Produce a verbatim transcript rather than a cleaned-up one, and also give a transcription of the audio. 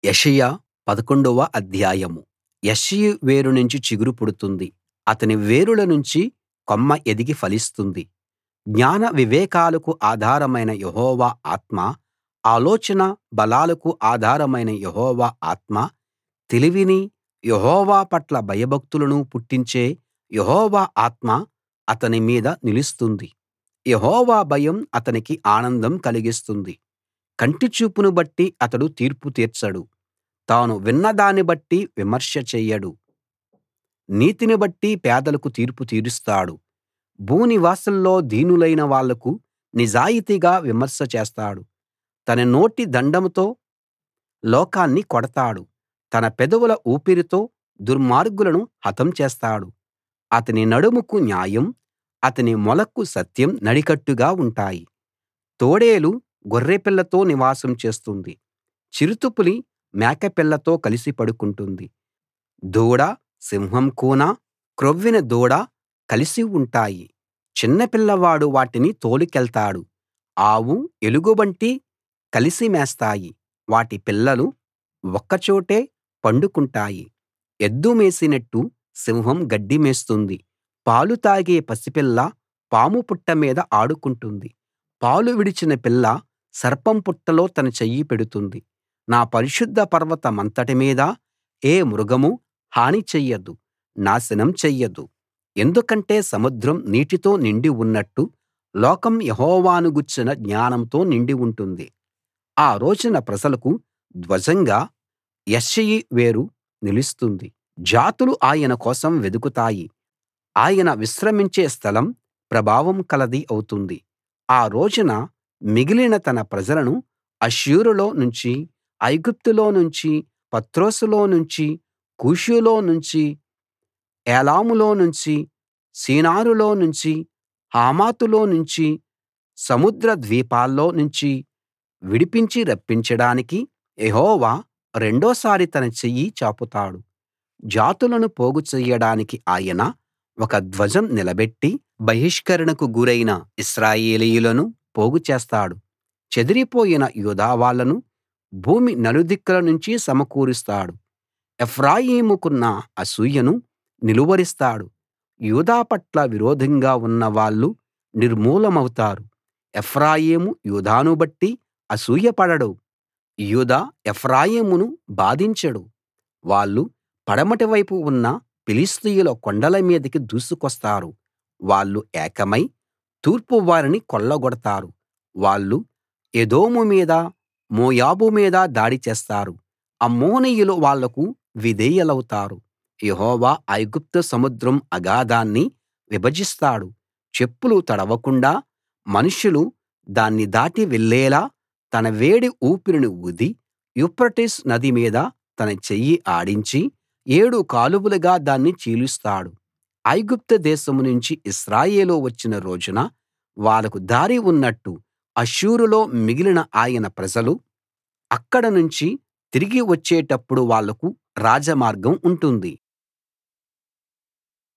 యెషయా పదకొండవ అధ్యాయం. యెష్షయి వేరు నుంచి చిగురు పుడుతుంది, అతని వేరుల నుంచి కొమ్మ ఎదిగి ఫలిస్తుంది. జ్ఞాన వివేకాలకు ఆధారమైన యెహోవా ఆత్మ, ఆలోచన బలాలకు ఆధారమైన యెహోవా ఆత్మ, తెలివిని, యెహోవా పట్ల భయభక్తులను పుట్టించే యెహోవా ఆత్మ అతని మీద నిలుస్తుంది. యెహోవా భయం అతనికి ఆనందం కలిగిస్తుంది. కంటిచూపును బట్టి అతడు తీర్పు తీర్చడు, తాను విన్నదాన్ని బట్టి విమర్శ చెయ్యడు. నీతిని బట్టి పేదలకు తీర్పు తీరుస్తాడు, భూనివాసుల్లో దీనులైన వాళ్లకు నిజాయితీగా విమర్శ చేస్తాడు. తన నోటి దండంతో లోకాన్ని కొడతాడు, తన పెదవుల ఊపిరితో దుర్మార్గులను హతం చేస్తాడు. అతని నడుముకు న్యాయం, అతని మొలకు సత్యం నడికట్టుగా ఉంటాయి. తోడేలు గొర్రెపిల్లతో నివాసం చేస్తుంది, చిరుతపులి మేకపిల్లతో కలిసి పడుకుంటుంది. దూడ సింహం కూన, క్రొవ్విన దూడ కలిసి ఉంటాయి, చిన్నపిల్లవాడు వాటిని తోలుకెళ్తాడు. ఆవు ఎలుగుబంటి కలిసి మేస్తాయి, వాటి పిల్లలు ఒక్కచోటే పండుకుంటాయి. ఎద్దు మేసినట్టు సింహం గడ్డి మేస్తుంది, పాలు తాగే పసిపిల్ల పాము పుట్ట మీద ఆడుకుంటుంది. పాలు విడిచిన పిల్ల సర్పం పుట్టలో తన చెయ్యి పెడుతుంది. నా పరిశుద్ధ పర్వతమంతటి మీద ఏ మృగమూ హాని చెయ్యదు, నాశనం చెయ్యదు. ఎందుకంటే సముద్రం నీటితో నిండి ఉన్నట్టు లోకం యెహోవాను గూర్చిన జ్ఞానంతో నిండి ఉంటుంది. ఆ రోజున ప్రజలకు ధ్వజంగా యెష్షయి వేరు నిలుస్తుంది. జాతులు ఆయన కోసం వెదుకుతాయి, ఆయన విశ్రమించే స్థలం ప్రభావం కలది అవుతుంది. ఆ రోజున మిగిలిన తన ప్రజలను అష్షూరులో నుంచి, ఐగుప్తులో నుంచి, పత్రోసులో నుంచి, కూషులో నుంచి, ఏలాములో నుంచి, షీనారులో నుంచి, హమాతులో నుంచి, సముద్ర ద్వీపాల్లో నుంచి విడిపించి రప్పించడానికి యెహోవా రెండోసారి తన చెయ్యి చాపుతాడు. జాతులను పోగు చెయ్యడానికి ఆయన ఒక ధ్వజం నిలబెట్టి బహిష్కరణకు గురైన ఇశ్రాయేలీయులను పోగు చేస్తాడు. చెదిరిపోయిన యూదా వాళ్ళను భూమి నలుదిక్కుల నుంచి సమకూరుస్తాడు. ఎఫ్రాయిముకున్న అసూయను నిలువరిస్తాడు, యూదా పట్ల విరోధంగా ఉన్నవాళ్ళు నిర్మూలమవుతారు. ఎఫ్రాయిము యూదాను బట్టి అసూయపడడు, యూదా ఎఫ్రాయిమును బాధించడు. వాళ్ళు పడమటి వైపు ఉన్న ఫిలిష్తీయుల కొండల మీదికి దూసుకొస్తారు, వాళ్ళు ఏకమై తూర్పు వారిని కొల్లగొడతారు. వాళ్ళు ఎదోము మీద, మోయాబు మీద దాడి చేస్తారు, అమ్మోనీయులు వాళ్లకు విధేయులౌతారు. యెహోవా ఐగుప్తు సముద్రం అగాధాన్ని విభజిస్తాడు, చెప్పులు తడవకుండా మనుషులు దాన్ని దాటి వెళ్ళేలా తన వేడి ఊపిరిని ఊది, యూఫ్రటీసు నది మీద తన చెయ్యి ఆడించి ఏడు కాలువలుగా దాన్ని చీలుస్తాడు. ఐగుప్తు దేశం నుంచి ఇశ్రాయేలు వచ్చిన రోజున వాళ్ళకు దారి ఉన్నట్టు అష్షూరులో మిగిలిన ఆయన ప్రజలు అక్కడ నుంచి తిరిగి వచ్చేటప్పుడు వాళ్లకు రాజమార్గం ఉంటుంది.